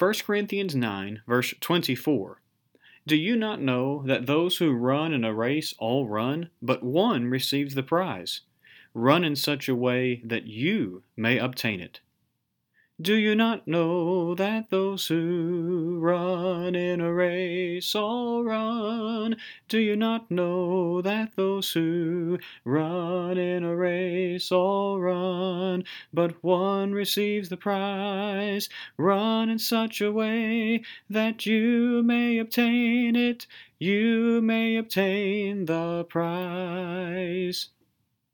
1 Corinthians 9, verse 24. Do you not know that those who run in a race all run, but one receives the prize? Run in such a way that you may obtain it. Do you not know that those who run in a race all run? Do you not know that those who run in a race all run, but one receives the prize? Run in such a way that you may obtain it, you may obtain the prize.